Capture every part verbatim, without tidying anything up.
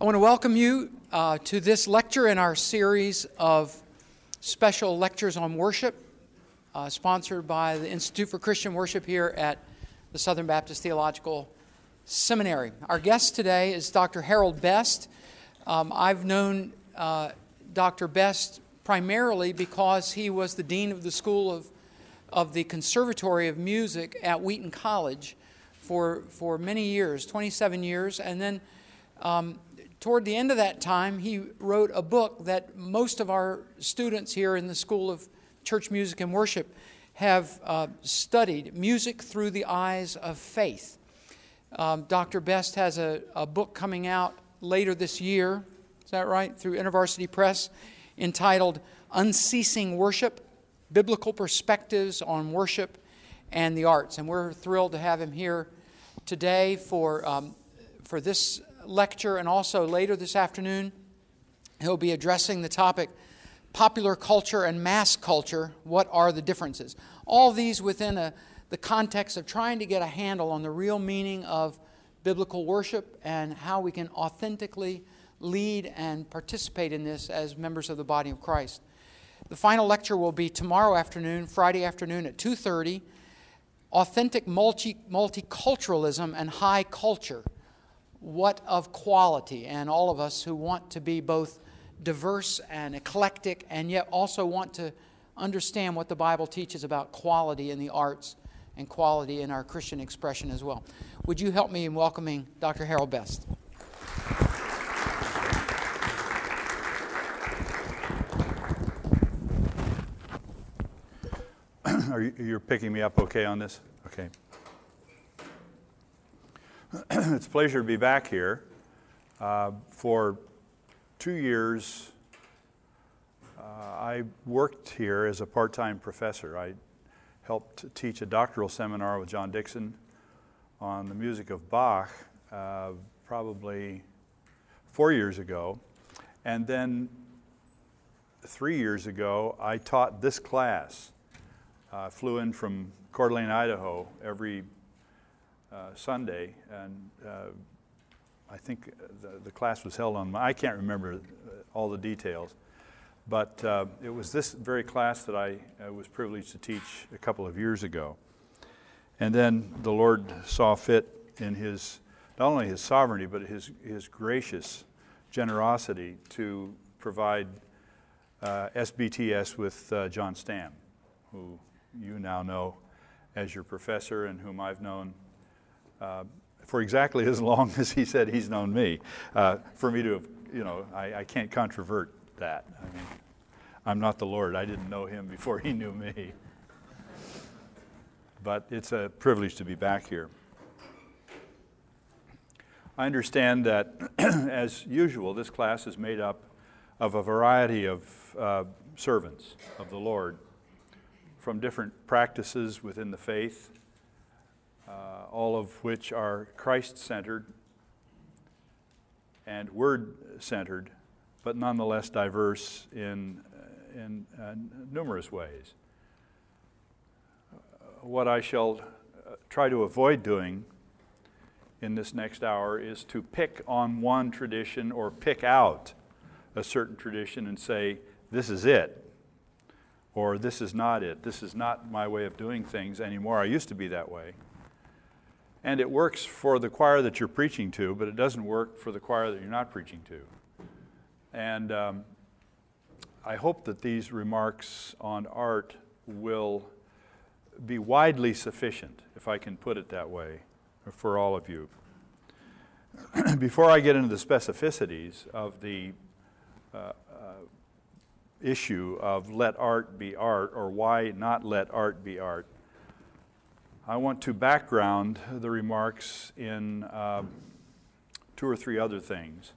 want to welcome you uh, to this lecture in our series of special lectures on worship, uh, sponsored by the Institute for Christian Worship here at the Southern Baptist Theological Seminary. Our guest today is Doctor Harold Best. Um, I've known uh, Doctor Best primarily because he was the dean of the School of, of the Conservatory of Music at Wheaton College for, for many years, twenty-seven years, and then um, toward the end of that time, he wrote a book that most of our students here in the School of Church Music and Worship have uh, studied, Music Through the Eyes of Faith. Um, Doctor Best has a, a book coming out later this year, is that right, through InterVarsity Press, entitled Unceasing Worship, Biblical Perspectives on Worship and the Arts. And we're thrilled to have him here today for, um, for this lecture, and also later this afternoon he'll be addressing the topic popular culture and mass culture. What are the differences? All these within a, the context of trying to get a handle on the real meaning of biblical worship and how we can authentically lead and participate in this as members of the body of Christ. The final lecture will be tomorrow afternoon, Friday afternoon at two thirty, Authentic multi, Multiculturalism and High Culture. What of quality? And all of us who want to be both diverse and eclectic and yet also want to understand what the Bible teaches about quality in the arts and quality in our Christian expression as well. Would you help me in welcoming Doctor Harold Best? Are you, you're picking me up okay on this? Okay. It's a pleasure to be back here. Uh, for two years, uh, I worked here as a part-time professor. I helped teach a doctoral seminar with John Dixon on the music of Bach uh, probably four years ago. And then three years ago, I taught this class. I uh, flew in from Coeur d'Alene, Idaho every uh, Sunday, and uh, I think the, the class was held on, I can't remember all the details, but uh, it was this very class that I uh, was privileged to teach a couple of years ago. And then the Lord saw fit in His, not only His sovereignty, but His, his gracious generosity to provide uh, S B T S with uh, John Stam, who you now know as your professor and whom I've known uh, for exactly as long as he said he's known me. Uh, for me to have, you know, I, I can't controvert that. I mean, I'm not the Lord. I didn't know him before he knew me. But it's a privilege to be back here. I understand that, as usual, this class is made up of a variety of uh, servants of the Lord from different practices within the faith, uh, all of which are Christ-centered and Word-centered, but nonetheless diverse in, in uh, numerous ways. Uh, what I shall uh, try to avoid doing in this next hour is to pick on one tradition or pick out a certain tradition and say, this is it. Or this is not it. This is not my way of doing things anymore. I used to be that way. And it works for the choir that you're preaching to, but it doesn't work for the choir that you're not preaching to. And um, I hope that these remarks on art will be widely sufficient, if I can put it that way, for all of you. Before I get into the specificities of the uh, issue of let art be art, or why not let art be art, I want to background the remarks in uh, two or three other things.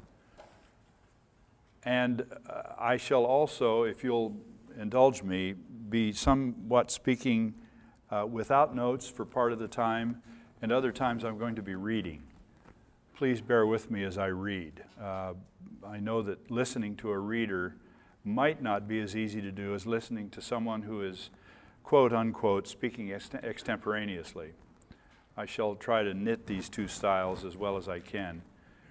And uh, I shall also, if you'll indulge me, be somewhat speaking uh, without notes for part of the time, and other times I'm going to be reading. Please bear with me as I read. Uh, I know that listening to a reader might not be as easy to do as listening to someone who is, quote unquote, speaking extemporaneously. I shall try to knit these two styles as well as I can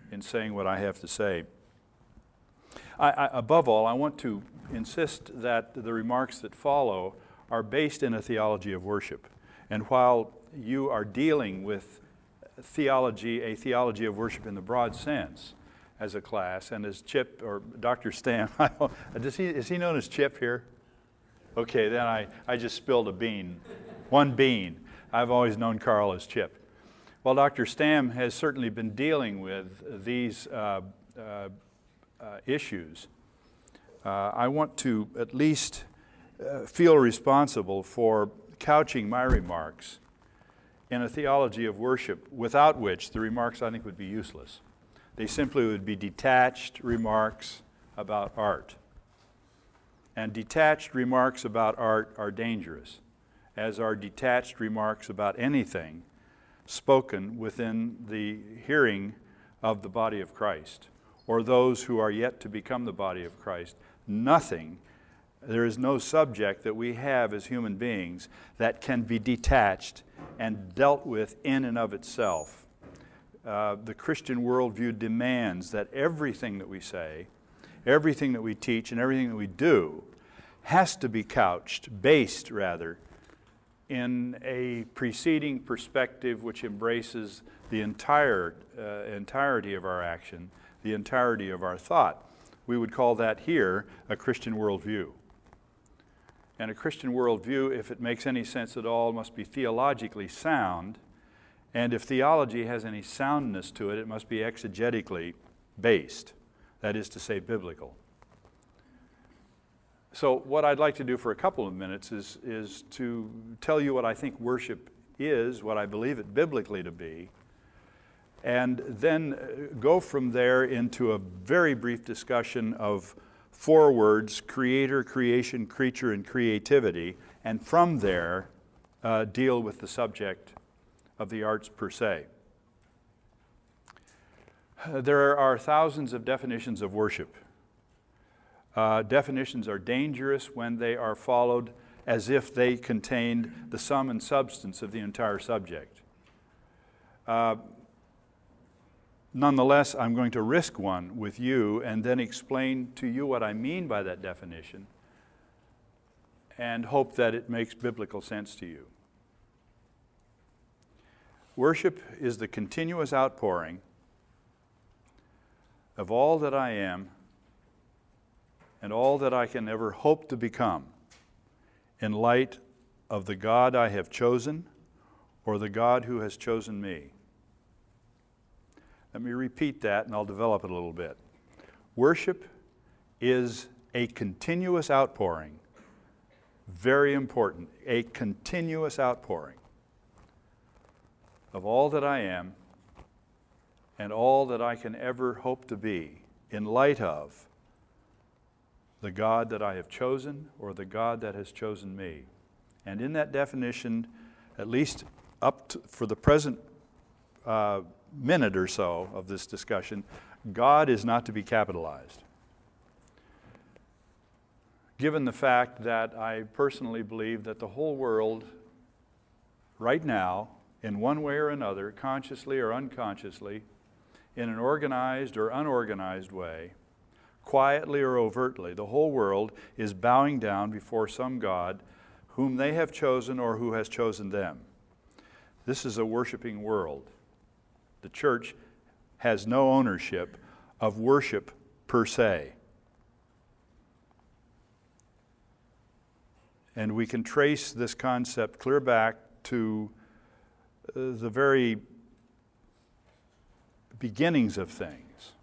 in saying what I have to say. I, I, above all, I want to insist that the remarks that follow are based in a theology of worship. And while you are dealing with theology, a theology of worship in the broad sense as a class, and as Chip or Doctor Stam, does he, is he known as Chip here? Okay, then I, I just spilled a bean, one bean. I've always known Carl as Chip. Well, Doctor Stam has certainly been dealing with these uh, uh, uh, issues. Uh, I want to at least uh, feel responsible for couching my remarks in a theology of worship, without which the remarks, I think, would be useless. They simply would be detached remarks about art. And detached remarks about art are dangerous, as are detached remarks about anything spoken within the hearing of the body of Christ, or those who are yet to become the body of Christ. Nothing, there is no subject that we have as human beings that can be detached and dealt with in and of itself. Uh, the Christian worldview demands that everything that we say, everything that we teach, and everything that we do has to be couched, based rather, in a preceding perspective which embraces the entire uh, entirety of our action, the entirety of our thought. We would call that here a Christian worldview. And a Christian worldview, if it makes any sense at all, must be theologically sound. And if theology has any soundness to it, it must be exegetically based, that is to say, biblical. So what I'd like to do for a couple of minutes is, is to tell you what I think worship is, what I believe it biblically to be, and then go from there into a very brief discussion of four words: creator, creation, creature, and creativity, and from there uh, deal with the subject of the arts per se. There are thousands of definitions of worship. Uh, definitions are dangerous when they are followed as if they contained the sum and substance of the entire subject. Uh, nonetheless, I'm going to risk one with you and then explain to you what I mean by that definition and hope that it makes biblical sense to you. Worship is the continuous outpouring of all that I am and all that I can ever hope to become in light of the God I have chosen or the God who has chosen me. Let me repeat that and I'll develop it a little bit. Worship is a continuous outpouring, very important, a continuous outpouring of all that I am and all that I can ever hope to be in light of the God that I have chosen or the God that has chosen me. And in that definition, at least up to, for the present uh, minute or so of this discussion, God is not to be capitalized. Given the fact that I personally believe that the whole world right now, in one way or another, consciously or unconsciously, in an organized or unorganized way, quietly or overtly, the whole world is bowing down before some God whom they have chosen or who has chosen them. This is a worshiping world. The church has no ownership of worship per se. And we can trace this concept clear back to uh, the very beginnings of things.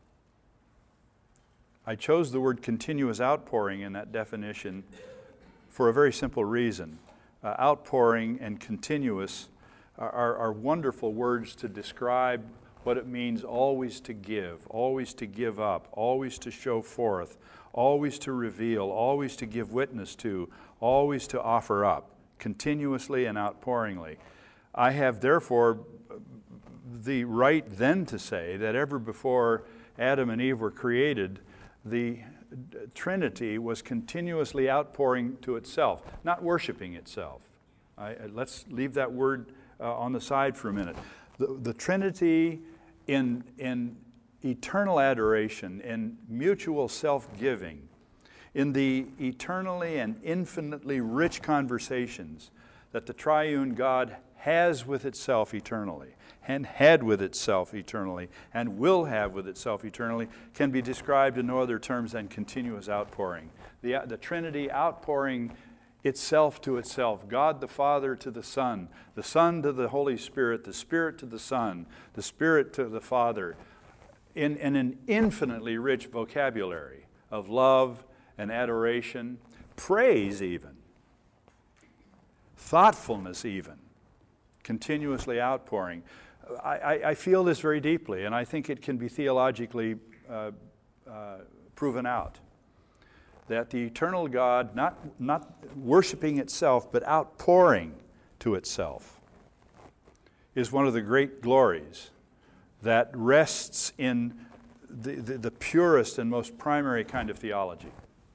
I chose the word continuous outpouring in that definition for a very simple reason. Uh, outpouring and continuous are, are, are wonderful words to describe what it means always to give, always to give up, always to show forth, always to reveal, always to give witness to, always to offer up, continuously and outpouringly. I have therefore the right then to say that ever before Adam and Eve were created, the Trinity was continuously outpouring to itself, not worshiping itself. I, let's leave that word uh, on the side for a minute. The, the Trinity in, in eternal adoration and mutual self-giving, in the eternally and infinitely rich conversations that the triune God has with itself eternally, and had with itself eternally, and will have with itself eternally, can be described in no other terms than continuous outpouring. The, the Trinity outpouring itself to itself, God the Father to the Son, the Son to the Holy Spirit, the Spirit to the Son, the Spirit to the Father, in, in an infinitely rich vocabulary of love and adoration, praise even, thoughtfulness even, continuously outpouring. I, I, I feel this very deeply, and I think it can be theologically uh, uh, proven out, that the eternal God, not, not worshiping itself, but outpouring to itself, is one of the great glories that rests in the, the, the purest and most primary kind of theology.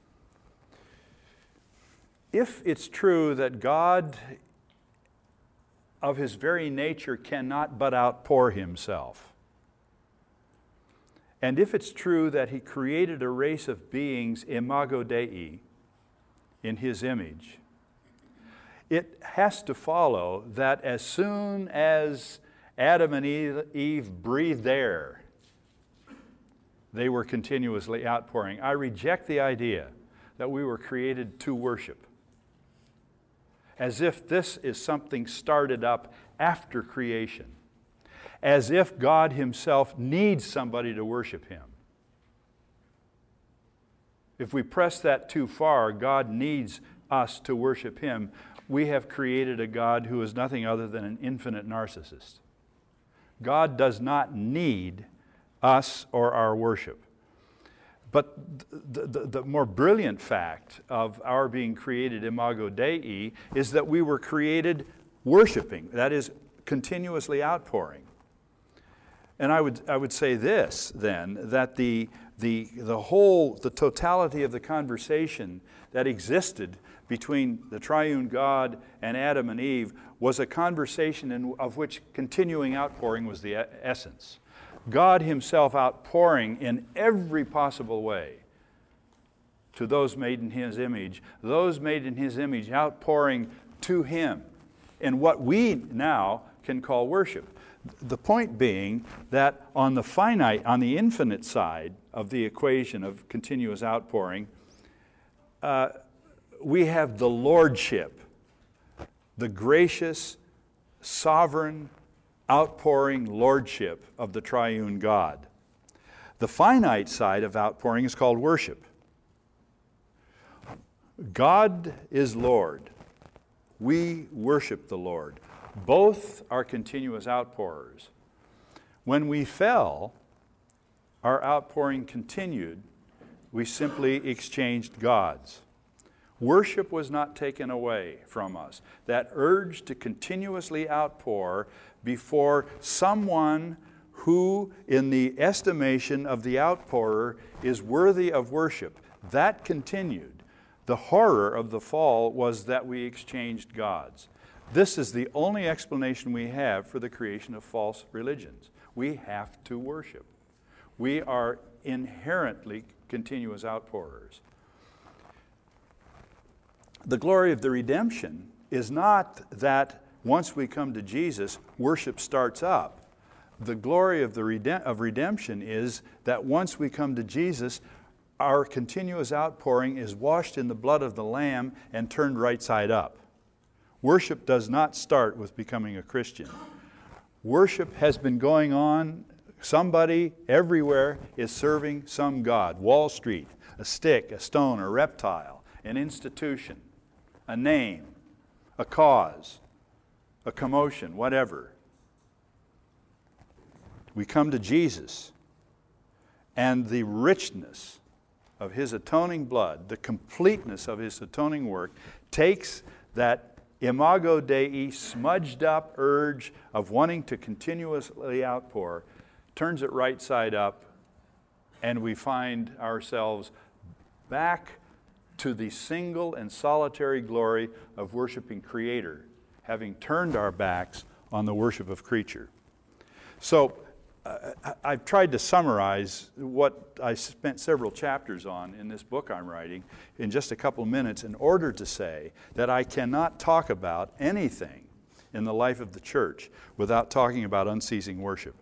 If it's true that God of His very nature cannot but outpour Himself, and if it's true that He created a race of beings, imago Dei, in His image, it has to follow that as soon as Adam and Eve, Eve breathed air, they were continuously outpouring. I reject the idea that we were created to worship, as if this is something started up after creation, as if God Himself needs somebody to worship Him. If we press that too far, God needs us to worship Him, we have created a God who is nothing other than an infinite narcissist. God does not need us or our worship. But the, the, the more brilliant fact of our being created imago Dei is that we were created worshiping, that is, continuously outpouring. And I would, I would say this, then, that the, the, the whole, the totality of the conversation that existed between the triune God and Adam and Eve was a conversation in, of which continuing outpouring was the essence. God Himself outpouring in every possible way to those made in His image, those made in His image outpouring to Him in what we now can call worship. The point being that on the finite, on the infinite side of the equation of continuous outpouring, uh, we have the lordship, the gracious, sovereign, outpouring lordship of the triune God. The finite side of outpouring is called worship. God is Lord. We worship the Lord. Both are continuous outpourers. When we fell, our outpouring continued. We simply exchanged gods. Worship was not taken away from us. That urge to continuously outpour before someone who, in the estimation of the outpourer, is worthy of worship, that continued. The horror of the fall was that we exchanged gods. This is the only explanation we have for the creation of false religions. We have to worship. We are inherently continuous outpourers. The glory of the redemption is not that once we come to Jesus, worship starts up. The glory of the redem- of redemption is that once we come to Jesus, our continuous outpouring is washed in the blood of the Lamb and turned right side up. Worship does not start with becoming a Christian. Worship has been going on. Somebody everywhere is serving some god. Wall Street, a stick, a stone, a reptile, an institution, a name, a cause, a commotion, whatever. We come to Jesus, and the richness of His atoning blood, the completeness of His atoning work, takes that imago Dei smudged up urge of wanting to continuously outpour, turns it right side up, and we find ourselves back to the single and solitary glory of worshiping Creator, having turned our backs on the worship of creature. So I, I've tried to summarize what I spent several chapters on in this book I'm writing in just a couple of minutes in order to say that I cannot talk about anything in the life of the church without talking about unceasing worship.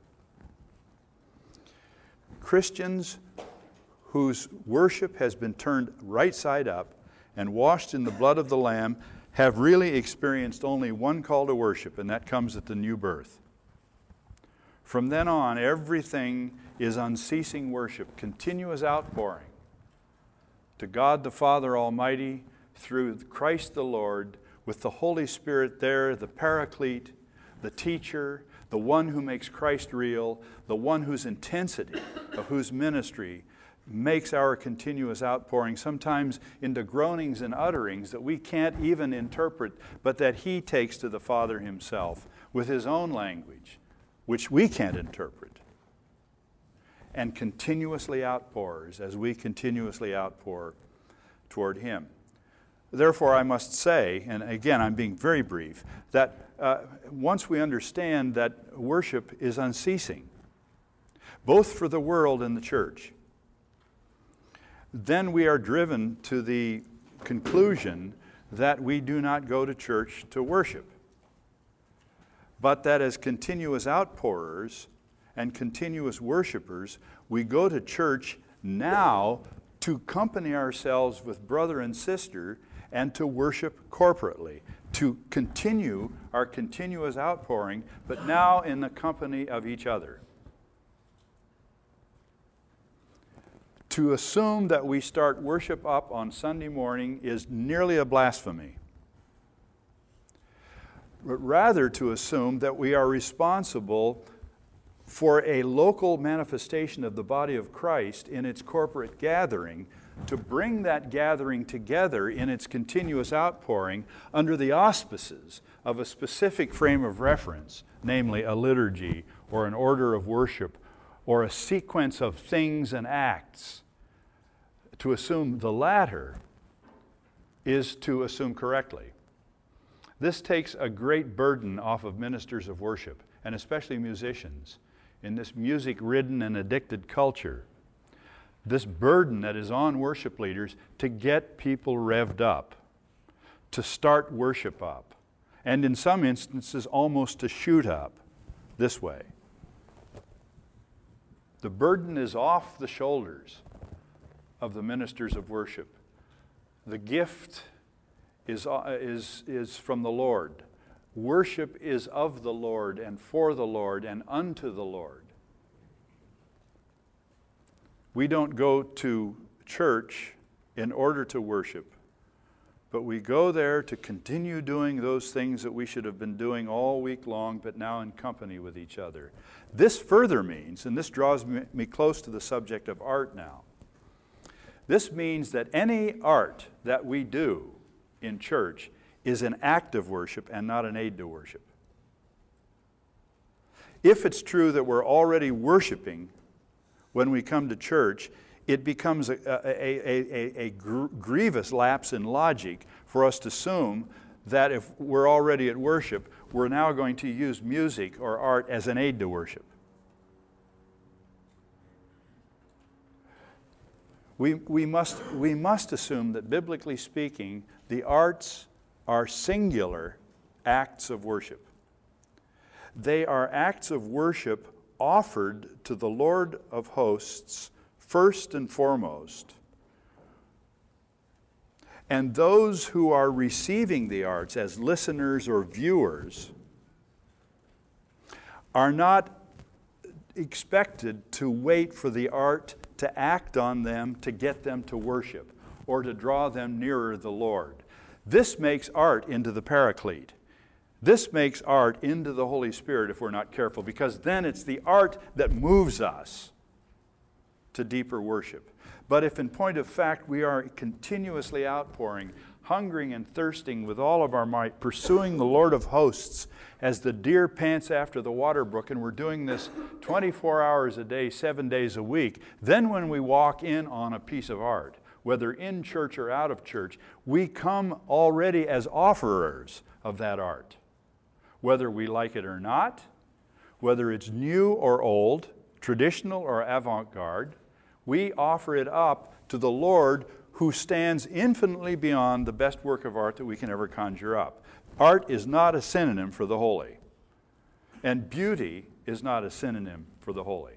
Christians whose worship has been turned right side up and washed in the blood of the Lamb have really experienced only one call to worship, and that comes at the new birth. From then on, everything is unceasing worship, continuous outpouring to God the Father Almighty through Christ the Lord, with the Holy Spirit there, the Paraclete, the teacher, the one who makes Christ real, the one whose intensity of whose ministry makes our continuous outpouring sometimes into groanings and utterings that we can't even interpret, but that He takes to the Father Himself with His own language, which we can't interpret, and continuously outpours as we continuously outpour toward Him. Therefore, I must say, and again, I'm being very brief, that uh, once we understand that worship is unceasing, both for the world and the church, then we are driven to the conclusion that we do not go to church to worship, but that as continuous outpourers and continuous worshipers, we go to church now to accompany ourselves with brother and sister and to worship corporately, to continue our continuous outpouring, but now in the company of each other. To assume that we start worship up on Sunday morning is nearly a blasphemy. But rather to assume that we are responsible for a local manifestation of the body of Christ in its corporate gathering, to bring that gathering together in its continuous outpouring under the auspices of a specific frame of reference, namely a liturgy or an order of worship or a sequence of things and acts. To assume the latter is to assume correctly. This takes a great burden off of ministers of worship, and especially musicians, in this music-ridden and addicted culture. This burden that is on worship leaders to get people revved up, to start worship up, and in some instances almost to shoot up this way. The burden is off the shoulders of the ministers of worship. The gift is, uh, is, is from the Lord. Worship is of the Lord and for the Lord and unto the Lord. We don't go to church in order to worship, but we go there to continue doing those things that we should have been doing all week long, but now in company with each other. This further means, and this draws me close to the subject of art now, this means that any art that we do in church is an act of worship and not an aid to worship. If it's true that we're already worshiping when we come to church, it becomes a, a, a, a, a gr- grievous lapse in logic for us to assume that if we're already at worship, we're now going to use music or art as an aid to worship. We, we, must, we must assume that, biblically speaking, the arts are singular acts of worship. They are acts of worship offered to the Lord of hosts first and foremost. And those who are receiving the arts as listeners or viewers are not expected to wait for the art to act on them to get them to worship or to draw them nearer the Lord. This makes art into the Paraclete. This makes art into the Holy Spirit if we're not careful, because then it's the art that moves us to deeper worship. But if in point of fact we are continuously outpouring, hungering and thirsting with all of our might, pursuing the Lord of hosts as the deer pants after the water brook, and we're doing this twenty-four hours a day, seven days a week, then when we walk in on a piece of art, whether in church or out of church, we come already as offerers of that art. Whether we like it or not, whether it's new or old, traditional or avant-garde, we offer it up to the Lord who stands infinitely beyond the best work of art that we can ever conjure up. Art is not a synonym for the holy, and beauty is not a synonym for the holy.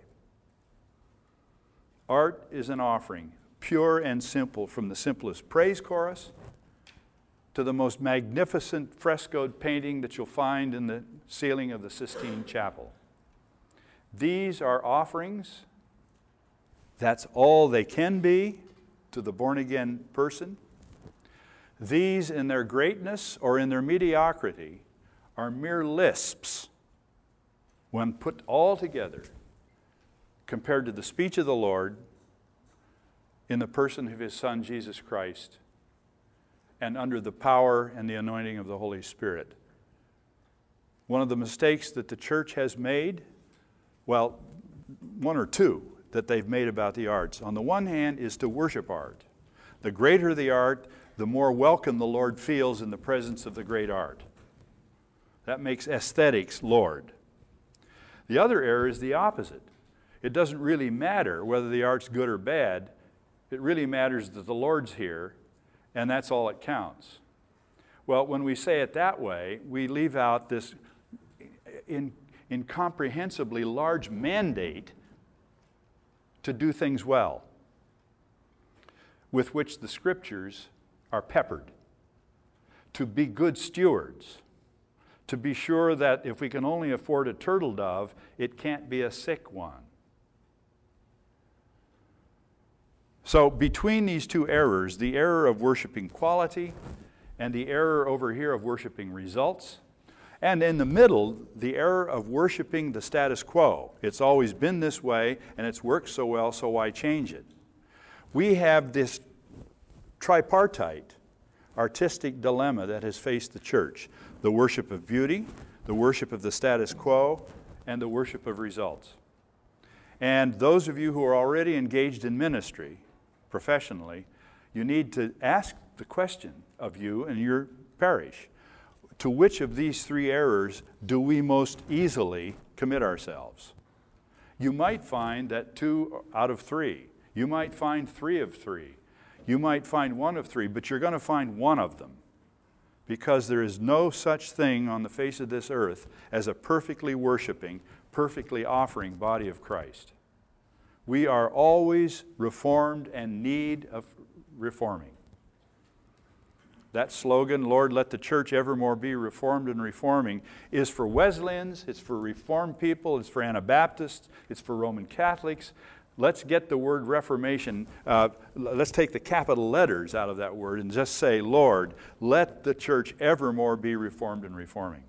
Art is an offering, pure and simple, from the simplest praise chorus to the most magnificent frescoed painting that you'll find in the ceiling of the Sistine Chapel. These are offerings. That's all they can be to the born-again person. These, in their greatness or in their mediocrity, are mere lisps when put all together compared to the speech of the Lord in the person of His Son, Jesus Christ, and under the power and the anointing of the Holy Spirit. One of the mistakes that the church has made, well, one or two that they've made about the arts, on the one hand, is to worship art. The greater the art, the more welcome the Lord feels in the presence of the great art. That makes aesthetics Lord. The other error is the opposite. It doesn't really matter whether the art's good or bad. It really matters that the Lord's here, and that's all that counts. Well, when we say it that way, we leave out this in, incomprehensibly large mandate to do things well, with which the Scriptures are peppered, to be good stewards, to be sure that if we can only afford a turtle dove, it can't be a sick one. So between these two errors, the error of worshiping quality and the error over here of worshiping results, and in the middle, the error of worshiping the status quo. It's always been this way, and it's worked so well, so why change it? We have this tripartite artistic dilemma that has faced the church: the worship of beauty, the worship of the status quo, and the worship of results. And those of you who are already engaged in ministry professionally, you need to ask the question of you and your parish: to which of these three errors do we most easily commit ourselves? You might find that two out of three. You might find three of three. You might find one of three, but you're going to find one of them, because there is no such thing on the face of this earth as a perfectly worshiping, perfectly offering body of Christ. We are always reformed and need of reforming. That slogan, Lord, let the church evermore be reformed and reforming, is for Wesleyans, it's for Reformed people, it's for Anabaptists, it's for Roman Catholics. Let's get the word Reformation, uh, let's take the capital letters out of that word and just say, Lord, let the church evermore be reformed and reforming.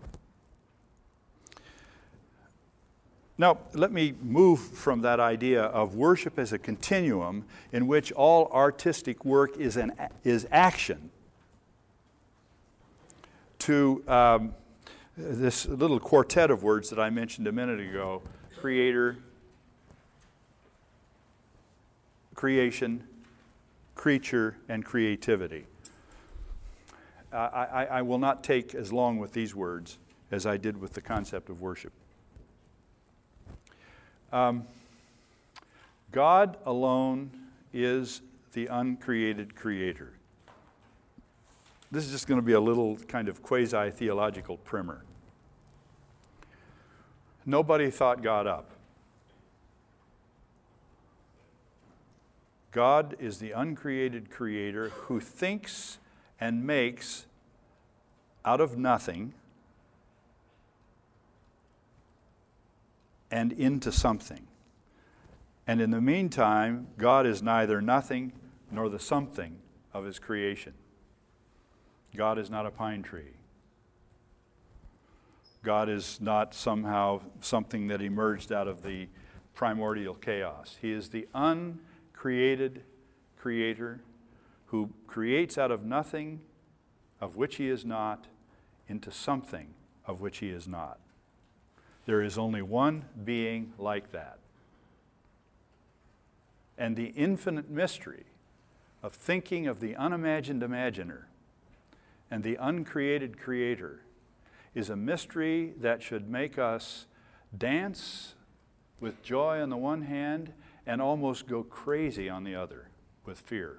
Now, let me move from that idea of worship as a continuum in which all artistic work is, an, is action to um, this little quartet of words that I mentioned a minute ago: creator, creation, creature, and creativity. Uh, I, I will not take as long with these words as I did with the concept of worship. Um, God alone is the uncreated creator. This is just going to be a little kind of quasi-theological primer. Nobody thought God up. God is the uncreated creator who thinks and makes out of nothing and into something. And in the meantime, God is neither nothing nor the something of His creation. God is not a pine tree. God is not somehow something that emerged out of the primordial chaos. He is the uncreated creator who creates out of nothing of which He is not into something of which He is not. There is only one being like that. And the infinite mystery of thinking of the unimagined imaginer and the uncreated creator is a mystery that should make us dance with joy on the one hand and almost go crazy on the other with fear.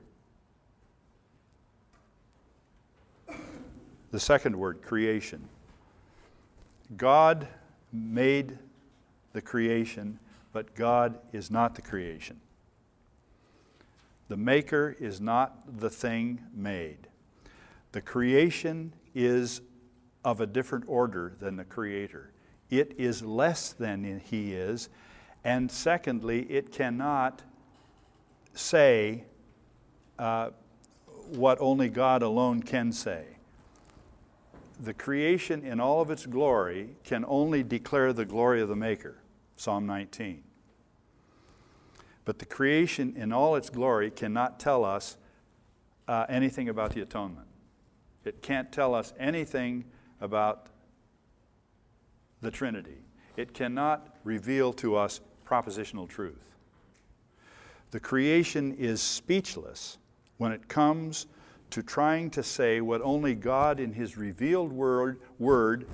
The second word, creation. God made the creation, but God is not the creation. The maker is not the thing made. The creation is of a different order than the creator. It is less than he is, and secondly, it cannot say uh, what only God alone can say. The creation in all of its glory can only declare the glory of the Maker, Psalm nineteen. But the creation in all its glory cannot tell us uh, anything about the atonement. It can't tell us anything about the Trinity. It cannot reveal to us propositional truth. The creation is speechless when it comes to trying to say what only God in His revealed word, word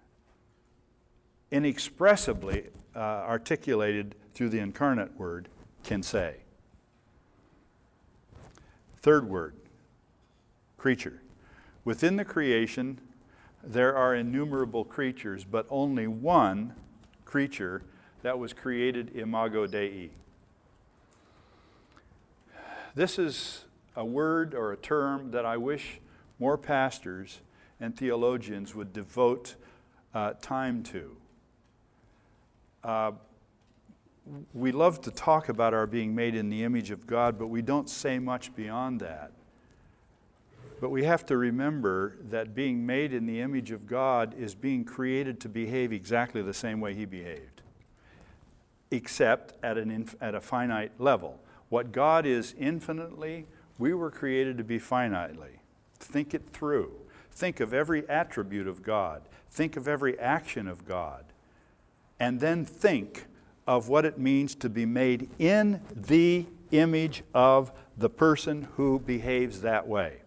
inexpressibly uh, articulated through the incarnate Word, can say. Third word, creature. Within the creation, there are innumerable creatures, but only one creature that was created imago Dei. This is a word or a term that I wish more pastors and theologians would devote uh, time to. Uh, we love to talk about our being made in the image of God, but we don't say much beyond that. But we have to remember that being made in the image of God is being created to behave exactly the same way He behaved, except at, an inf- at a finite level. What God is infinitely, we were created to be finitely. Think it through. Think of every attribute of God. Think of every action of God. And then think of what it means to be made in the image of the person who behaves that way.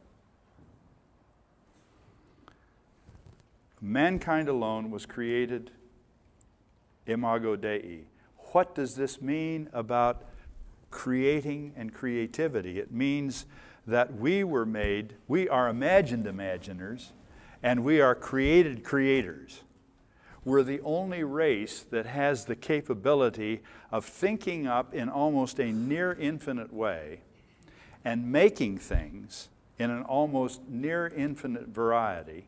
Mankind alone was created imago Dei. What does this mean about creating and creativity? It means that we were made, we are imagined imaginers, and we are created creators. We're the only race that has the capability of thinking up in almost a near infinite way and making things in an almost near infinite variety,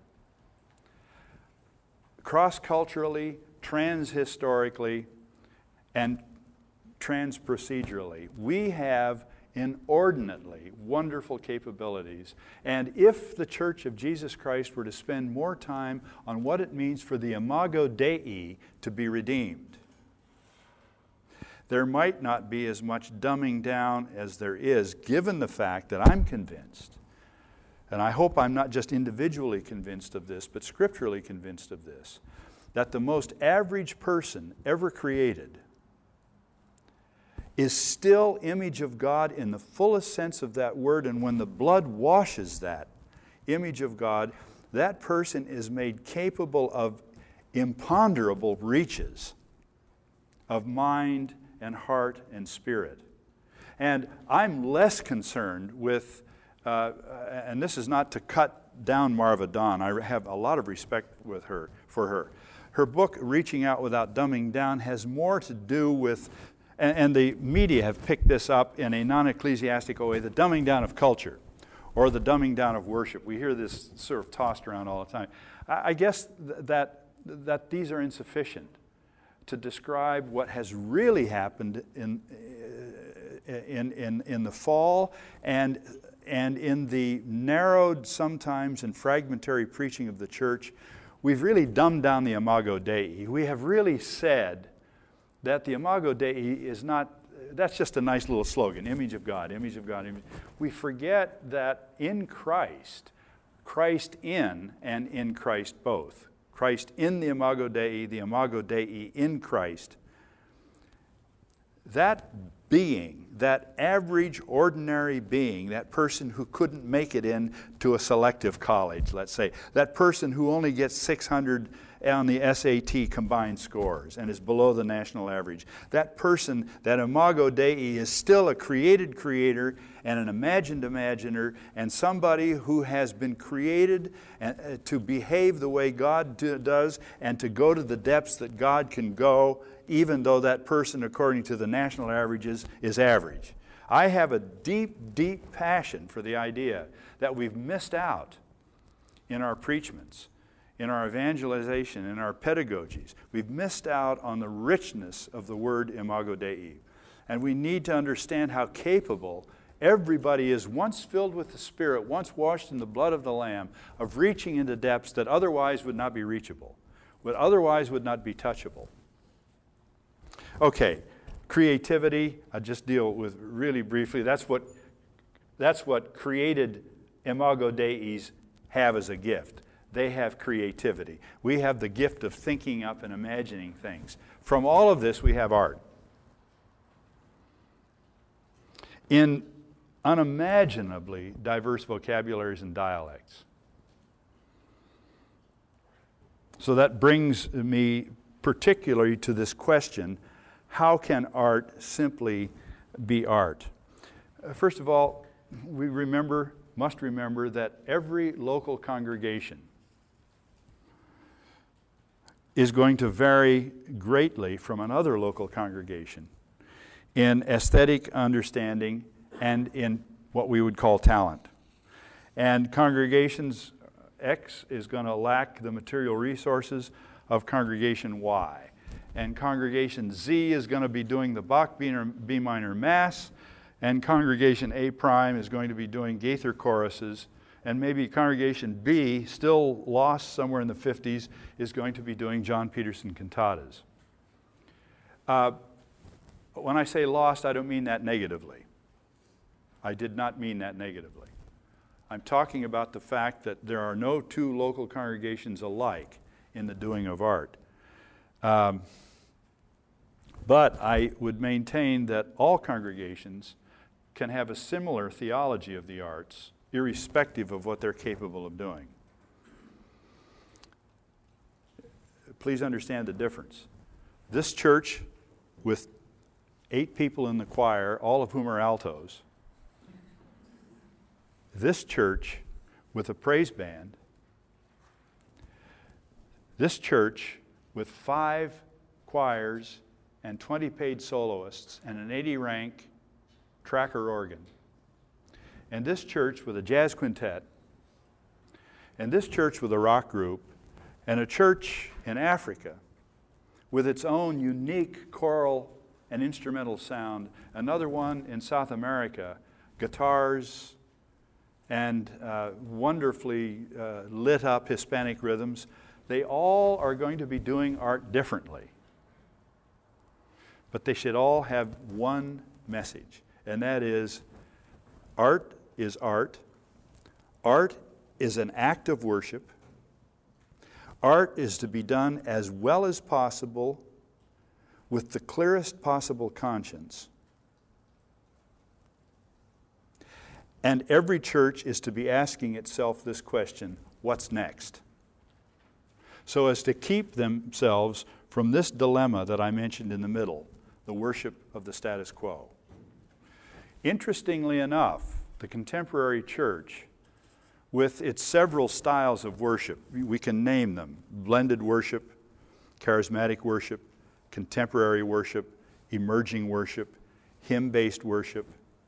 cross-culturally, trans-historically, and trans-procedurally. We have inordinately wonderful capabilities. And if the Church of Jesus Christ were to spend more time on what it means for the imago Dei to be redeemed, there might not be as much dumbing down as there is, given the fact that I'm convinced, and I hope I'm not just individually convinced of this, but scripturally convinced of this, that the most average person ever created is still image of God in the fullest sense of that word, and when the blood washes that image of God, that person is made capable of imponderable reaches of mind and heart and spirit. And I'm less concerned with, uh, and this is not to cut down Marva Dawn, I have a lot of respect with her for her. Her book, Reaching Out Without Dumbing Down, has more to do with, and, and the media have picked this up in a non-ecclesiastical way, the dumbing down of culture or the dumbing down of worship. We hear this sort of tossed around all the time. I, I guess th- that, that these are insufficient to describe what has really happened in, in, in, in the fall and, and in the narrowed, sometimes, and fragmentary preaching of the church. We've really dumbed down the imago Dei. We have really said that the imago Dei is not, that's just a nice little slogan, image of God, image of God. Image. We forget that in Christ, Christ in and in Christ both, Christ in the imago Dei, the imago Dei in Christ, that being, that average, ordinary being, that person who couldn't make it into a selective college, let's say, that person who only gets six hundred on the S A T combined scores and is below the national average. That person, that imago Dei, is still a created creator and an imagined imaginer and somebody who has been created to behave the way God does and to go to the depths that God can go, even though that person, according to the national averages, is average. I have a deep, deep passion for the idea that we've missed out in our preachments, in our evangelization, in our pedagogies. We've missed out on the richness of the word imago Dei. And we need to understand how capable everybody is, once filled with the Spirit, once washed in the blood of the Lamb, of reaching into depths that otherwise would not be reachable, would otherwise would not be touchable. Okay, creativity, I'll just deal with really briefly. That's what, that's what created imago Deis have as a gift. They have creativity. We have the gift of thinking up and imagining things. From all of this, we have art. In unimaginably diverse vocabularies and dialects. So that brings me particularly to this question, how can art simply be art? First of all, we remember, must remember that every local congregation is going to vary greatly from another local congregation in aesthetic understanding and in what we would call talent. And congregations X is going to lack the material resources of congregation Y. And congregation Z is going to be doing the Bach B minor Mass, and congregation A prime is going to be doing Gaither choruses, and maybe congregation B, still lost somewhere in the fifties, is going to be doing John Peterson cantatas. Uh, when I say lost, I don't mean that negatively. I did not mean that negatively. I'm talking about the fact that there are no two local congregations alike in the doing of art. Um, but I would maintain that all congregations can have a similar theology of the arts, irrespective of what they're capable of doing. Please understand the difference. This church, with eight people in the choir, all of whom are altos, this church with a praise band, this church with five choirs and twenty paid soloists and an eighty rank tracker organ, and this church with a jazz quintet, and this church with a rock group, and a church in Africa with its own unique choral and instrumental sound, another one in South America, guitars, and uh, wonderfully uh, lit up Hispanic rhythms. They all are going to be doing art differently. But they should all have one message, and that is, art is art. Art is an act of worship. Art is to be done as well as possible with the clearest possible conscience. And every church is to be asking itself this question, what's next? So as to keep themselves from this dilemma that I mentioned in the middle, the worship of the status quo. Interestingly enough, the contemporary church, with its several styles of worship, we can name them: blended worship, charismatic worship, contemporary worship, emerging worship, hymn-based worship,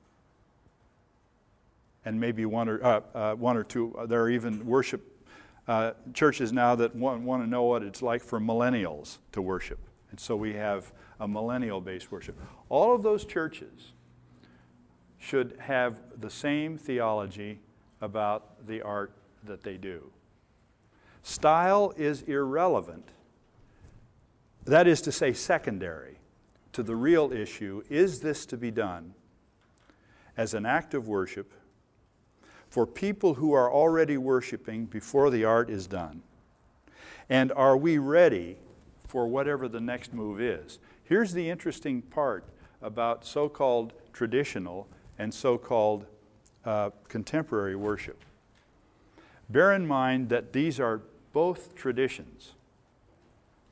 and maybe one or uh, uh, one or two. There are even worship uh, churches now that want, want to know what it's like for millennials to worship, and so we have a millennial-based worship. All of those churches should have the same theology about the art that they do. Style is irrelevant. That is to say, secondary to the real issue. Is this to be done as an act of worship for people who are already worshiping before the art is done? And are we ready for whatever the next move is? Here's the interesting part about so-called traditional and so-called uh, contemporary worship. Bear in mind that these are both traditions.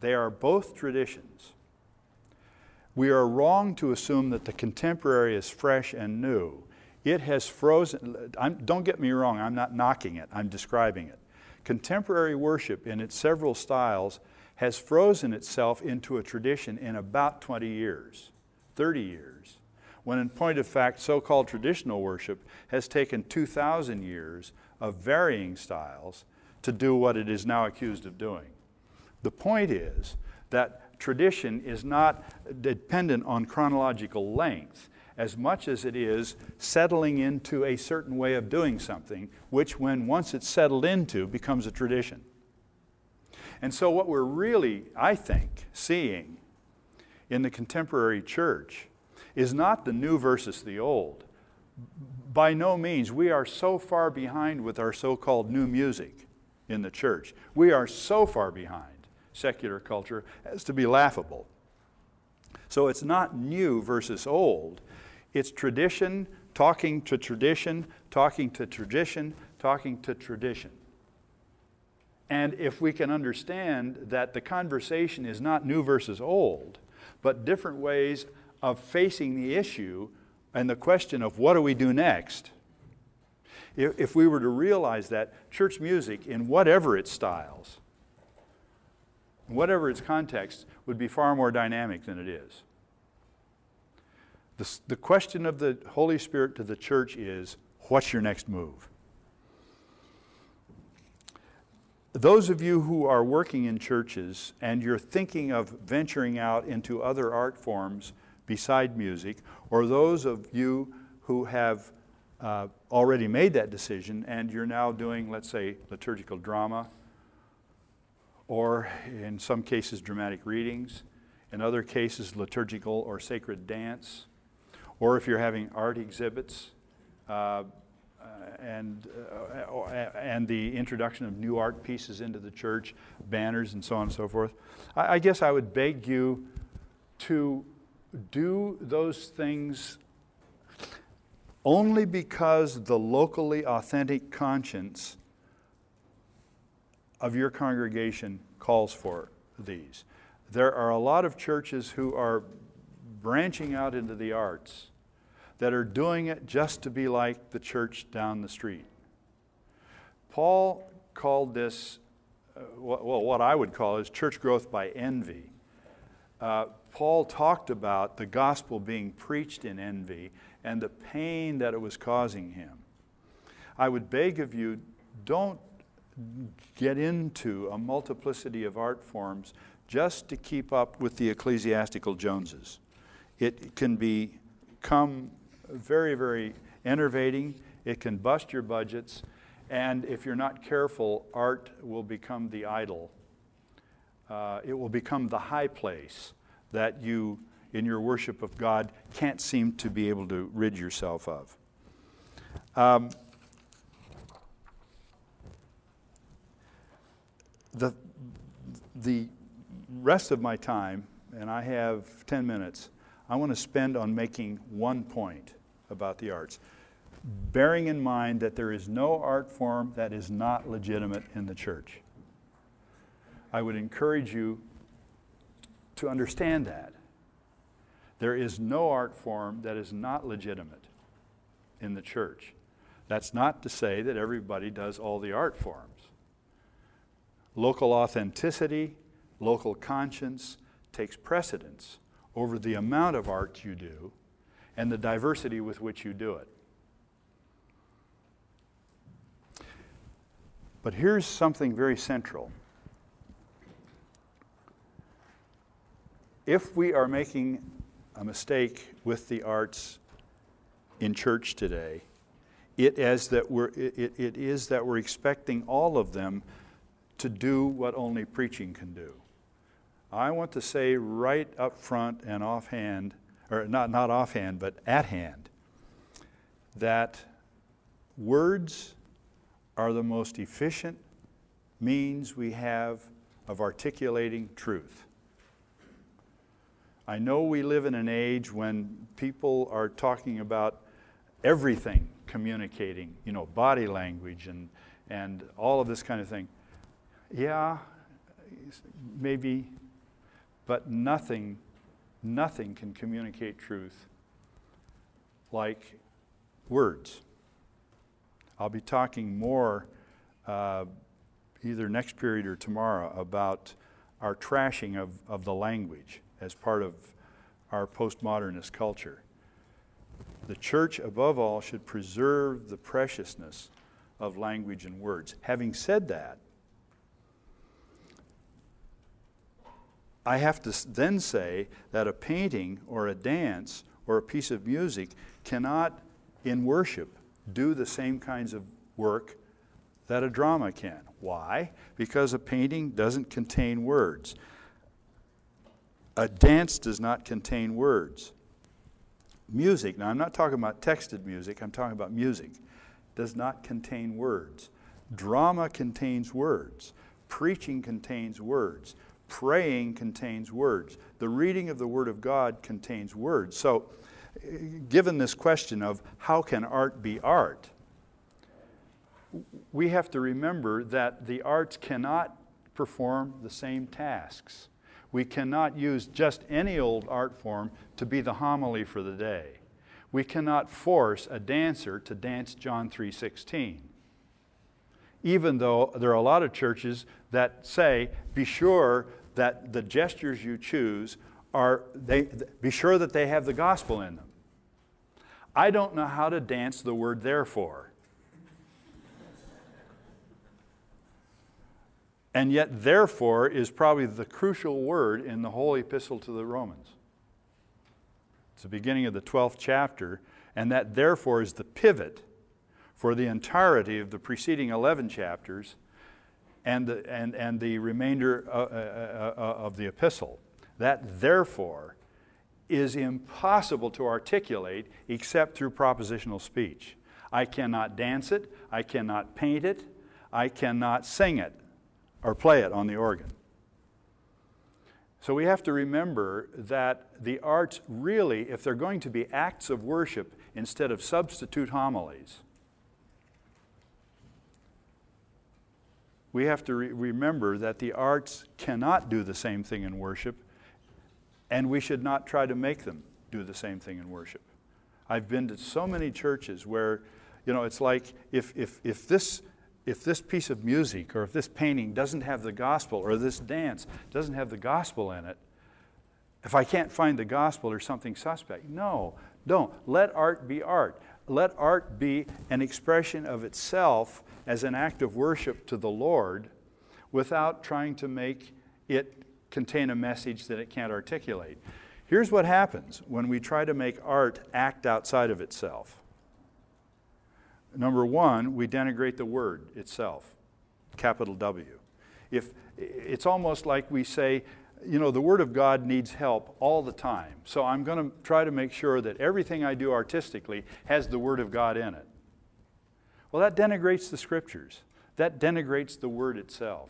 They are both traditions. We are wrong to assume that the contemporary is fresh and new. It has frozen. I'm, don't get me wrong, I'm not knocking it, I'm describing it. Contemporary worship in its several styles has frozen itself into a tradition in about twenty years, thirty years, when in point of fact, so-called traditional worship has taken two thousand years of varying styles to do what it is now accused of doing. The point is that tradition is not dependent on chronological length as much as it is settling into a certain way of doing something, which when once it's settled into becomes a tradition. And so what we're really, I think, seeing in the contemporary church is not the new versus the old. By no means, we are so far behind with our so-called new music in the church. We are so far behind secular culture as to be laughable. So it's not new versus old. It's tradition, talking to tradition, talking to tradition, talking to tradition. And if we can understand that the conversation is not new versus old, but different ways of facing the issue and the question of what do we do next, if, if we were to realize that church music, in whatever its styles, whatever its context, would be far more dynamic than it is. The, the question of the Holy Spirit to the church is, what's your next move? Those of you who are working in churches and you're thinking of venturing out into other art forms beside music, or those of you who have uh, already made that decision and you're now doing, let's say, liturgical drama, or in some cases dramatic readings, in other cases liturgical or sacred dance, or if you're having art exhibits uh, and, uh, and the introduction of new art pieces into the church, banners and so on and so forth, I, I guess I would beg you to do those things only because the locally authentic conscience of your congregation calls for these. There are a lot of churches who are branching out into the arts that are doing it just to be like the church down the street. Paul called this, uh, well, what I would call is church growth by envy. Uh, Paul talked about the gospel being preached in envy and the pain that it was causing him. I would beg of you, don't get into a multiplicity of art forms just to keep up with the ecclesiastical Joneses. It can become very, very enervating. It can bust your budgets. And if you're not careful, art will become the idol. Uh, it will become the high place that you, in your worship of God, can't seem to be able to rid yourself of. Um, the, the rest of my time, and I have ten minutes, I want to spend on making one point about the arts, bearing in mind that there is no art form that is not legitimate in the church. I would encourage you to understand that. There is no art form that is not legitimate in the church. That's not to say that everybody does all the art forms. Local authenticity, local conscience takes precedence over the amount of art you do and the diversity with which you do it. But here's something very central. If we are making a mistake with the arts in church today, it is that we're, it, it is that we're expecting all of them to do what only preaching can do. I want to say right up front and offhand, or not, not offhand, but at hand, that words are the most efficient means we have of articulating truth. I know we live in an age when people are talking about everything communicating, you know, body language and, and all of this kind of thing. Yeah, maybe But nothing, nothing can communicate truth like words. I'll be talking more uh, either next period or tomorrow about our trashing of, of the language as part of our postmodernist culture. The church, above all, should preserve the preciousness of language and words. Having said that, I have to then say that a painting or a dance or a piece of music cannot, in worship, do the same kinds of work that a drama can. Why? Because a painting doesn't contain words. A dance does not contain words. Music, now I'm not talking about texted music, I'm talking about music, does not contain words. Drama contains words. Preaching contains words. Praying contains words. The reading of the Word of God contains words. So, given this question of how can art be art, we have to remember that the arts cannot perform the same tasks. We cannot use just any old art form to be the homily for the day. We cannot force a dancer to dance John three sixteen. Even though there are a lot of churches that say, be sure that the gestures you choose are, they, be sure that they have the gospel in them. I don't know how to dance the word therefore. And yet, therefore is probably the crucial word in the whole epistle to the Romans. It's the beginning of the twelfth chapter, and that therefore is the pivot for the entirety of the preceding eleven chapters and the, and, and the remainder uh, uh, uh, of the epistle. That therefore is impossible to articulate except through propositional speech. I cannot dance it, I cannot paint it, I cannot sing it or play it on the organ. So we have to remember that the arts really, if they're going to be acts of worship instead of substitute homilies, we have to re- remember that the arts cannot do the same thing in worship, and we should not try to make them do the same thing in worship. I've been to so many churches where, you know, it's like if if if this if this piece of music or if this painting doesn't have the gospel or this dance doesn't have the gospel in it, if I can't find the gospel or something suspect. No, don't. Let art be art. Let art be an expression of itself as an act of worship to the Lord without trying to make it contain a message that it can't articulate. Here's what happens when we try to make art act outside of itself. Number one, we denigrate the word itself, capital W. If it's almost like we say, you know, the Word of God needs help all the time, so I'm going to try to make sure that everything I do artistically has the Word of God in it. Well, that denigrates the Scriptures. That denigrates the Word itself.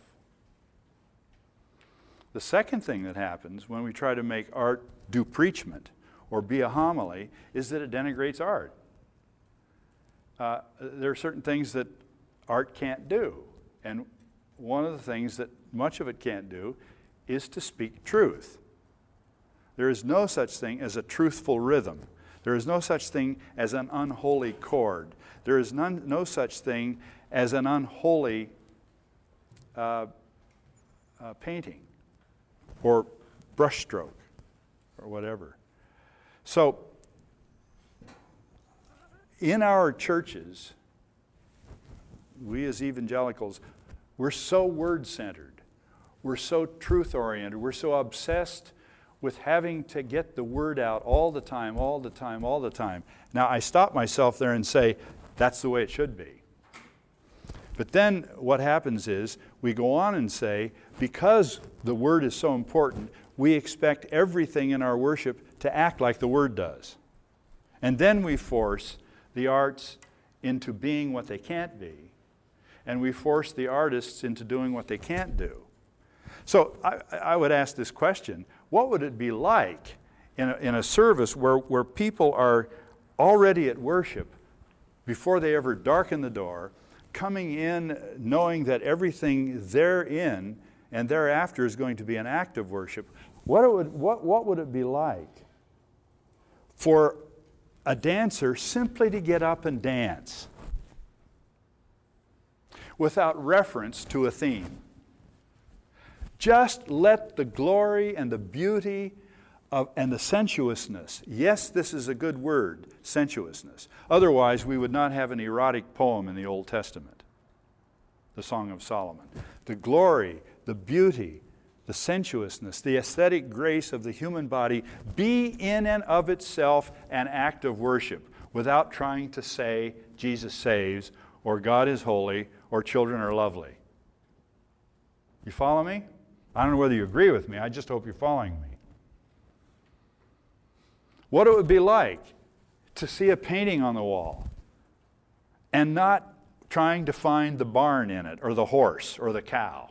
The second thing that happens when we try to make art do preachment or be a homily is that it denigrates art. Uh, there are certain things that art can't do. And one of the things that much of it can't do is to speak truth. There is no such thing as a truthful rhythm. There is no such thing as an unholy chord. There is none, no such thing as an unholy uh, uh, painting or brushstroke or whatever. So, in our churches, we as evangelicals, we're so word-centered. We're so truth-oriented. We're so obsessed with having to get the word out all the time, all the time, all the time. Now, I stop myself there and say, that's the way it should be. But then what happens is we go on and say, because the word is so important, we expect everything in our worship to act like the word does. And then we force the arts into being what they can't be, and we force the artists into doing what they can't do. So I, I would ask this question: what would it be like in a, in a service where, where people are already at worship before they ever darken the door, coming in knowing that everything therein and thereafter is going to be an act of worship? What, it would, what, what would it be like for a dancer simply to get up and dance without reference to a theme? Just let the glory and the beauty of, and the sensuousness. Yes, this is a good word, sensuousness. Otherwise, we would not have an erotic poem in the Old Testament, the Song of Solomon. The glory, the beauty, the sensuousness, the aesthetic grace of the human body be in and of itself an act of worship without trying to say Jesus saves or God is holy or children are lovely. You follow me? I don't know whether you agree with me. I just hope you're following me. What it would be like to see a painting on the wall and not trying to find the barn in it or the horse or the cow,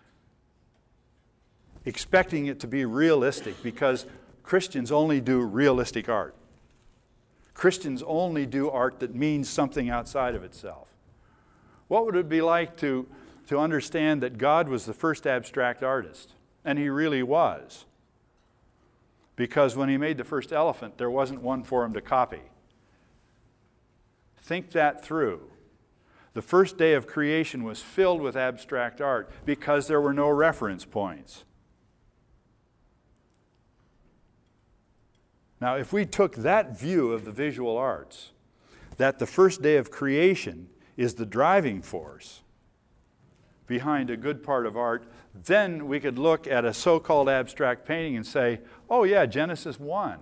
expecting it to be realistic, because Christians only do realistic art. Christians only do art that means something outside of itself. What would it be like to, to understand that God was the first abstract artist? And He really was. Because when He made the first elephant, there wasn't one for him to copy. Think that through. The first day of creation was filled with abstract art because there were no reference points. Now, if we took that view of the visual arts, that the first day of creation is the driving force behind a good part of art, then we could look at a so-called abstract painting and say, oh yeah, Genesis one.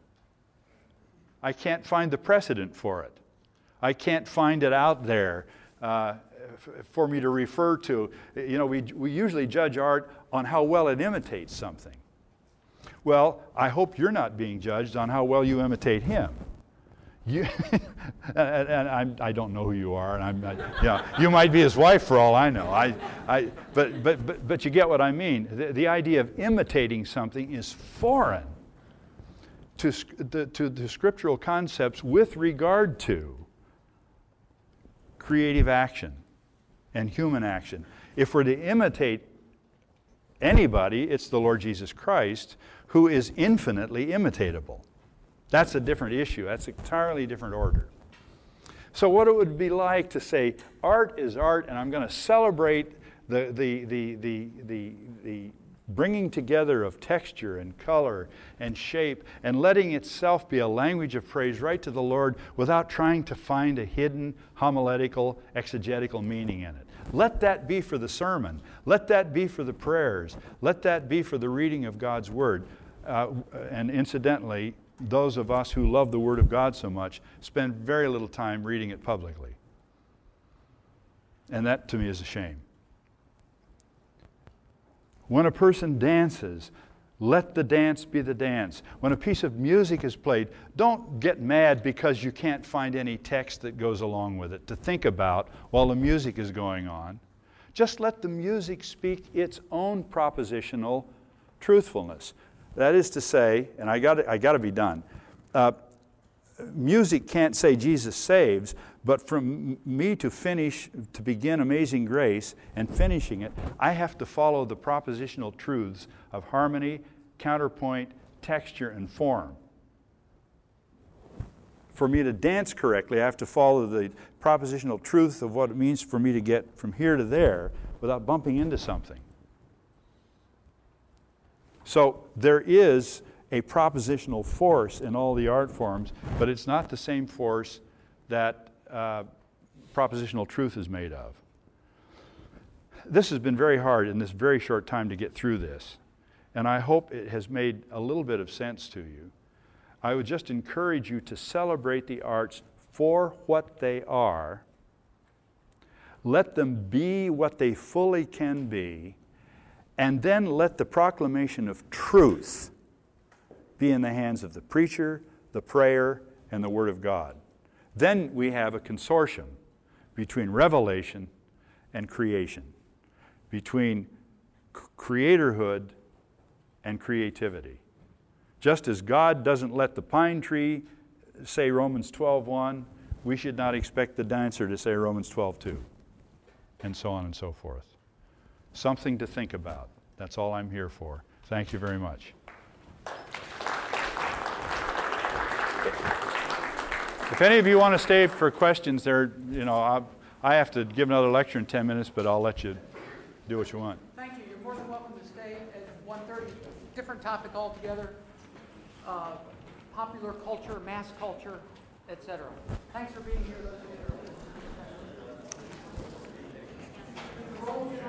I can't find the precedent for it. I can't find it out there uh, f- for me to refer to. You know, we, we usually judge art on how well it imitates something. Well, I hope you're not being judged on how well you imitate Him. You, and, and I'm, I don't know who you are, and I'm not, you know, you might be His wife for all I know. I, I, but, but, but, but you get what I mean. The, the idea of imitating something is foreign to, to, to the scriptural concepts with regard to creative action and human action. If we're to imitate anybody, it's the Lord Jesus Christ, who is infinitely imitatable. That's a different issue. That's an entirely different order. So what it would be like to say, art is art, and I'm going to celebrate the, the, the, the, the, the bringing together of texture and color and shape and letting itself be a language of praise right to the Lord without trying to find a hidden homiletical, exegetical meaning in it. Let that be for the sermon. Let that be for the prayers. Let that be for the reading of God's Word. Uh, and incidentally, those of us who love the Word of God so much spend very little time reading it publicly. And that to me is a shame. When a person dances, let the dance be the dance. When a piece of music is played, don't get mad because you can't find any text that goes along with it to think about while the music is going on. Just let the music speak its own propositional truthfulness. That is to say, and I got I got to be done, uh, music can't say Jesus saves, but from me to finish, to begin Amazing Grace and finishing it, I have to follow the propositional truths of harmony, counterpoint, texture, and form. For me to dance correctly, I have to follow the propositional truth of what it means for me to get from here to there without bumping into something. So there is a propositional force in all the art forms, but it's not the same force that uh, propositional truth is made of. This has been very hard in this very short time to get through this, and I hope it has made a little bit of sense to you. I would just encourage you to celebrate the arts for what they are. Let them be what they fully can be, and then let the proclamation of truth be in the hands of the preacher, the prayer, and the Word of God. Then we have a consortium between revelation and creation, between creatorhood and creativity. Just as God doesn't let the pine tree say Romans twelve one, we should not expect the dancer to say Romans twelve two, and so on and so forth. Something to think about. That's all I'm here for. Thank you very much. If any of you want to stay for questions, there, you know, I, I have to give another lecture in ten minutes, but I'll let you do what you want. Thank you. You're more than welcome to stay at one thirty. Different topic altogether. Uh, popular culture, mass culture, et cetera. Thanks for being here.